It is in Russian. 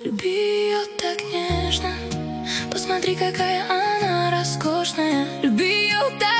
Люби ее так нежно, посмотри, какая она роскошная. Люби ее так